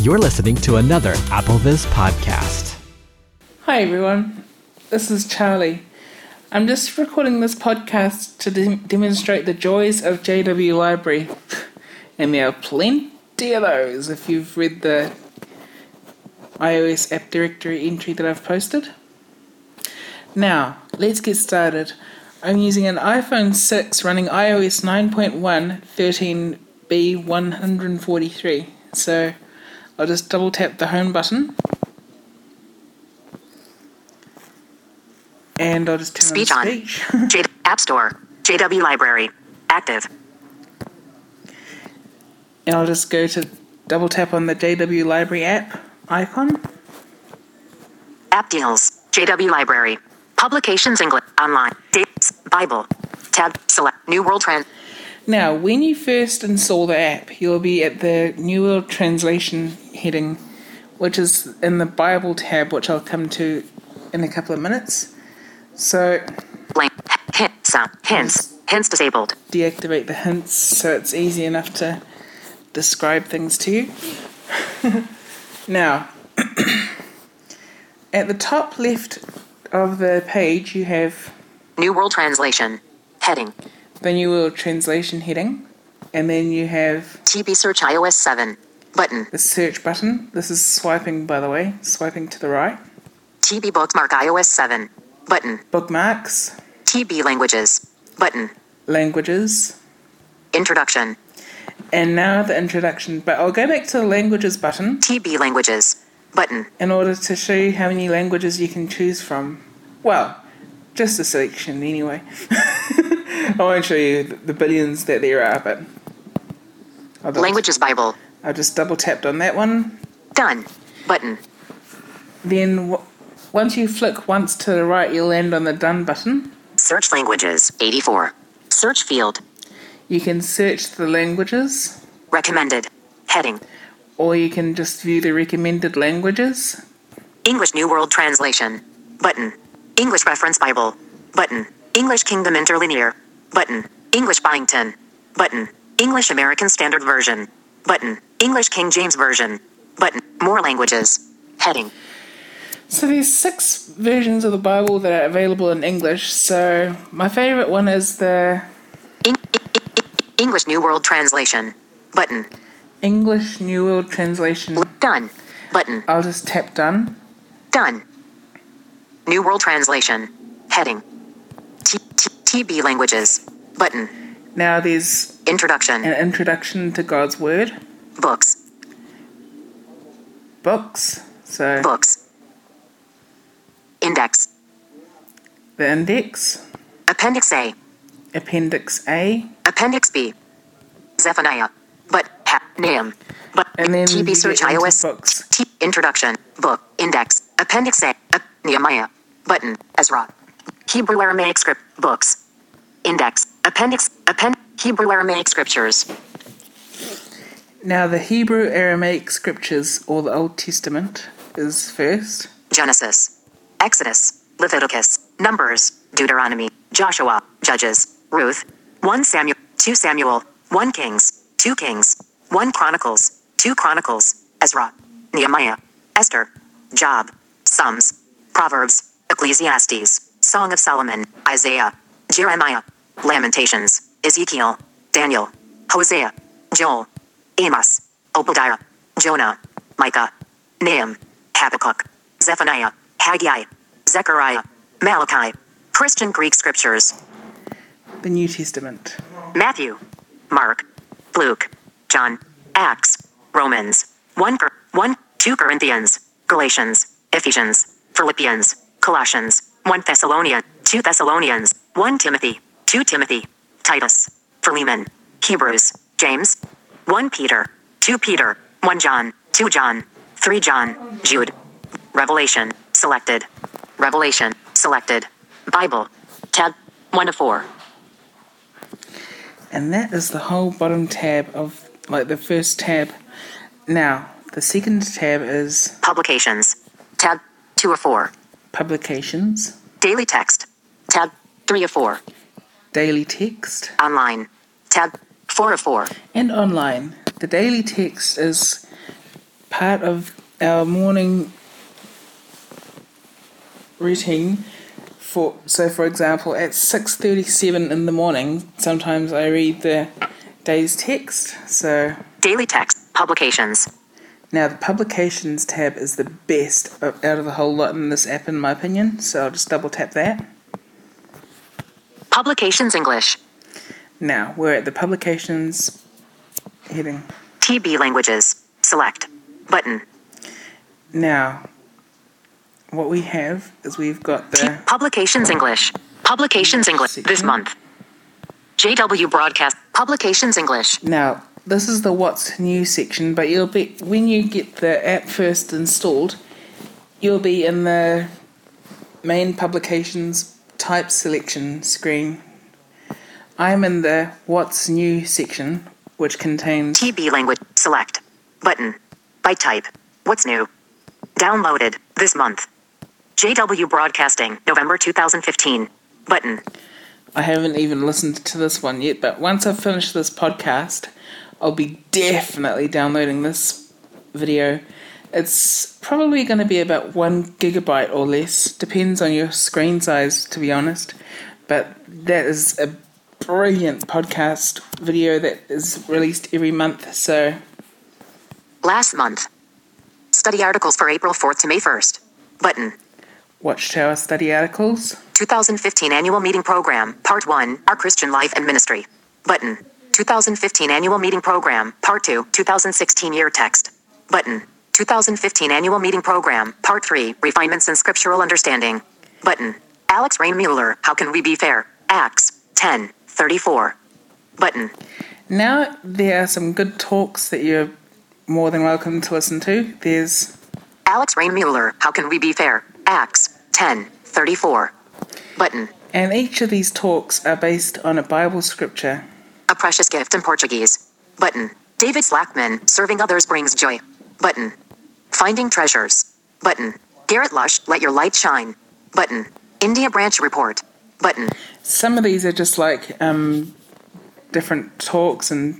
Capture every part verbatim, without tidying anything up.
You're listening to another AppleVis podcast. Hi everyone, this is Charlie. I'm just recording this podcast to de- demonstrate the joys of J W Library. And there are plenty of those if you've read the iOS app directory entry that I've posted. Now, let's get started. I'm using an iPhone six running iOS nine point one thirteen B one forty-three. So I'll just double tap the home button. And I'll just turn speech on on speech. J- App Store, J W Library, active. And I'll just go to double tap on the J W Library app icon. App deals, J W Library, publications English, online, dates, Bible, tab, select, New World Trend. Now, when you first install the app, you'll be at the New World Translation heading, which is in the Bible tab, which I'll come to in a couple of minutes. So, Blank, hint, sound, hints, hints disabled. Deactivate the hints so it's easy enough to describe things to you. Now, at the top left of the page, you have New World Translation, heading, the New World Translation heading, and then you have T B Search iOS seven, button, the search button. This is swiping, by the way, swiping to the right. T B Bookmark iOS seven, button, Bookmarks, T B Languages, button, languages, Introduction, and now the introduction. But I'll go back to the languages button T B Languages, button, in order to show you how many languages you can choose from. Well, just a selection anyway. I won't show you the billions that there are, but I'll double- Languages Bible, I just double tapped on that one. done, button, Then w- once you flick once to the right, you'll land on the done button. Search Languages, eighty-four, Search Field, You can search the languages, recommended, heading, or you can just view the recommended languages. English New World Translation, button, English Reference Bible, button, English Kingdom Interlinear, button, English Byington, button, English American Standard Version, button, English King James Version, button, more languages, heading. So there's six versions of the Bible that are available in English. So my favorite one is the Eng- English New World Translation, button, English New World Translation. done, button, I'll just tap done. done. New World Translation, heading. T- T- TB Languages, button, Now there's Introduction, an introduction to God's Word. books, Books. So books. Index, the index. Appendix A, Appendix A. Appendix B, Zephaniah, but ha, Nahum, but And then T B you Search get into iOS books. T Introduction, book, index, Appendix A, uh, Nehemiah, button, Ezra, Hebrew Aramaic script, books, index, Appendix, append, Hebrew Aramaic scriptures, Now the Hebrew Aramaic scriptures, or the Old Testament, is first. Genesis, Exodus, Leviticus, Numbers, Deuteronomy, Joshua, Judges, Ruth, First Samuel, Second Samuel, First Kings, Two Kings, First Chronicles, Two Chronicles, Ezra, Nehemiah, Esther, Job, Psalms, Proverbs, Ecclesiastes, Song of Solomon, Isaiah, Jeremiah, Lamentations, Ezekiel, Daniel, Hosea, Joel, Amos, Obadiah, Jonah, Micah, Nahum, Habakkuk, Zephaniah, Haggai, Zechariah, Malachi, Christian Greek scriptures, The New Testament. Matthew, Mark, Luke, John, Acts, Romans, one, Cor- one, two Corinthians, Galatians, Ephesians, Philippians, Colossians, First Thessalonians, Second Thessalonians, First Timothy, Second Timothy, Titus, Philemon, Hebrews, James, First Peter, Second Peter, First John, Second John, Third John, Jude, Revelation, selected, Revelation, selected, Bible, tab, one to four. And that is the whole bottom tab of, like, the first tab. Now, the second tab is Publications, tab, two of four. Publications, Daily text, tab, three of four. Daily Text, Online, tab, four of four. and Online. The daily text is part of our morning routine. For so, for example, at six thirty-seven in the morning, sometimes I read the day's text. So Daily text. Publications. now the publications tab is the best of, out of the whole lot in this app, in my opinion. So I'll just double tap that. Publications English. Now we're at the publications heading. T B languages. Select. Button. Now, what we have is we've got T- the Publications English. Publications English. This Section. month. J W Broadcast. Publications English. now this is the what's new section, but you'll be when you get the app first installed, you'll be in the main publications type selection screen. I'm in the what's new section, which contains T B language. Select. Button. By type. What's new? Downloaded. This month. J W Broadcasting. November two thousand fifteen. Button. I haven't even listened to this one yet, but once I've finished this podcast, I'll be definitely downloading this video. It's probably going to be about one gigabyte or less, depends on your screen size, to be honest. But that is a brilliant podcast video that is released every month, so Last month. Study articles for April fourth to May first. Button. Watchtower study articles. two thousand fifteen Annual Meeting Program, Part one, Our Christian Life and Ministry. Button. two thousand fifteen Annual Meeting Program, Part two, two thousand sixteen Year Text. Button. two thousand fifteen Annual Meeting Program, Part three, Refinements in Scriptural Understanding. Button. Alex Rain Mueller, How Can We Be Fair? Acts ten thirty-four. Button. Now there are some good talks that you're more than welcome to listen to. There's Alex Rain Mueller, How Can We Be Fair? Acts ten thirty-four. Button. and each of these talks are based on a Bible scripture. A Precious Gift in Portuguese. Button. David Slackman, Serving Others Brings Joy. Button. Finding Treasures. Button. Garrett Lush, Let Your Light Shine. Button. India Branch Report. Button. Some of these are just like um, different talks and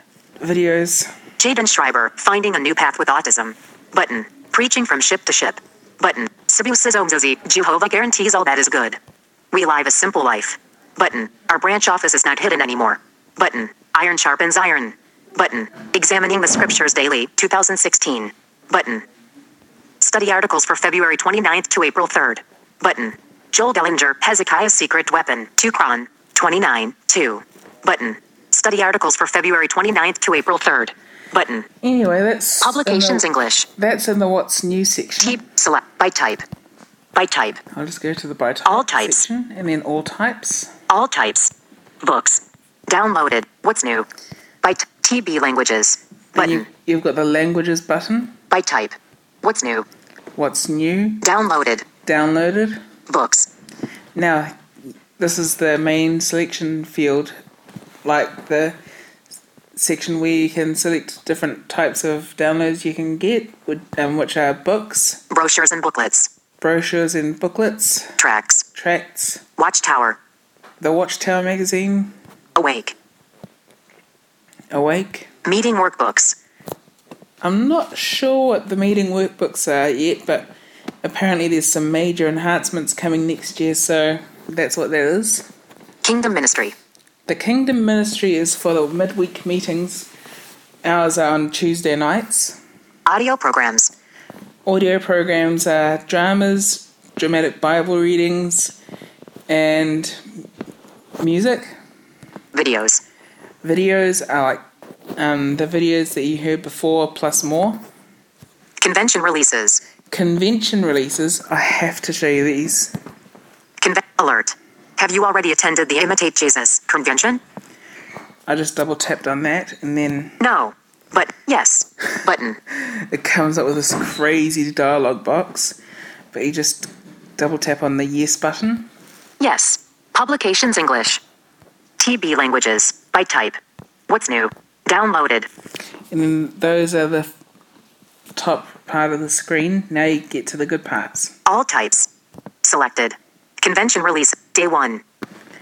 videos. Jaden Schreiber, Finding a New Path with Autism. Button. Preaching from Ship to Ship. Button. Sibu Sizomzozi, Jehovah Guarantees All That Is Good. We Live a Simple Life. Button. Our branch office is not hidden anymore. Button. Iron Sharpens Iron. Button. Examining the Scriptures Daily, two thousand sixteen. Button. Study articles for February twenty-ninth to April third. Button. Joel Dellinger, Hezekiah's Secret Weapon, two Chron, twenty-nine, two. Button. Study articles for February twenty-ninth to April third. Button. Anyway, that's Publications in the, English. That's in the what's new section. Type. Select. By type. By type. I'll just go to the by type All types. section and then all types. All types. Books. Downloaded. What's new? By t- T B languages. Then Button. you, you've got the languages button. By type. What's new? What's new? Downloaded. Downloaded. Books. Now, this is the main selection field, like the section where you can select different types of downloads you can get, which, um, which are books, Brochures and booklets. brochures and booklets, Tracts. tracts, Watchtower. the Watchtower magazine, Awake. Awake. Meeting workbooks. I'm not sure what the meeting workbooks are yet, but apparently there's some major enhancements coming next year, so that's what that is. Kingdom Ministry. The Kingdom Ministry is for the midweek meetings. Ours are on Tuesday nights. Audio programs. Audio programs are dramas, dramatic Bible readings, and music. Videos. Videos are like um, the videos that you heard before, plus more. Convention releases. Convention releases. I have to show you these. Conve- alert. Have you already attended the Imitate Jesus convention? I just double tapped on that, and then No. But yes. Button. it comes up with this crazy dialogue box. But you just double tap on the yes button. Yes. Publications English. T B languages. By type. What's new? Downloaded. And then those are the top part of the screen. Now you get to the good parts. All types. Selected. Convention release. Day one.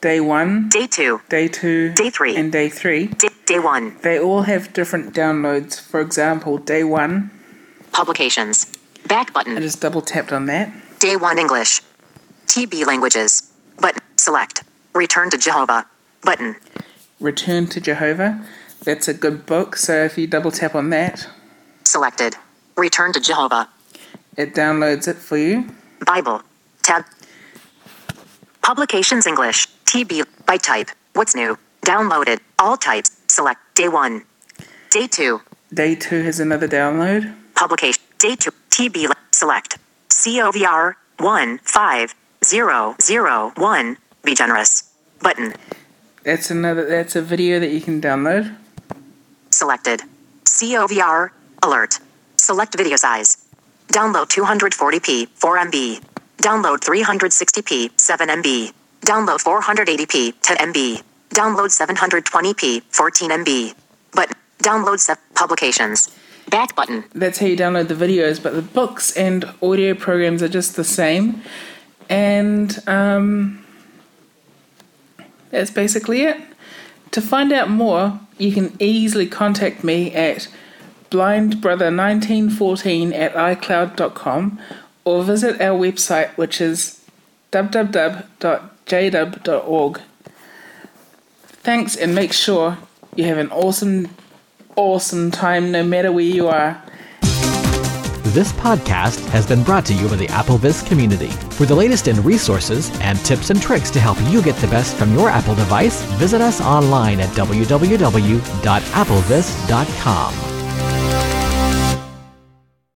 day one, Day two. day two, Day three. and day three. Day, day one. They all have different downloads. For example, day one, Publications. Back I button. just double tapped on that. Day one English. T B languages. Button. Select. Return to Jehovah. Button. Return to Jehovah. That's a good book, so if you double tap on that, Selected. Return to Jehovah. it downloads it for you. Bible. Tab. Publications English. T B. By type. What's new? Downloaded. All types. Select. Day one. Day two. Day two has another download. Publication. Day two. T B. Select. C O V R. one five zero zero one. Be generous. Button. That's another. That's a video that you can download. Selected. C O V R. Alert. Select video size. Download two forty p, four megabytes. Download three sixty p, seven megabytes. Download four eighty p, ten megabytes. Download seven twenty p, fourteen megabytes. But download set publications. Back button. That's how you download the videos, but the books and audio programs are just the same. And um, that's basically it. To find out more, you can easily contact me at blindbrother nineteen fourteen at icloud dot com or visit our website, which is w w w dot j dub dot org. Thanks, and make sure you have an awesome, awesome time no matter where you are. This podcast has been brought to you by the AppleVis community. For the latest in resources and tips and tricks to help you get the best from your Apple device, visit us online at w w w dot applevis dot com.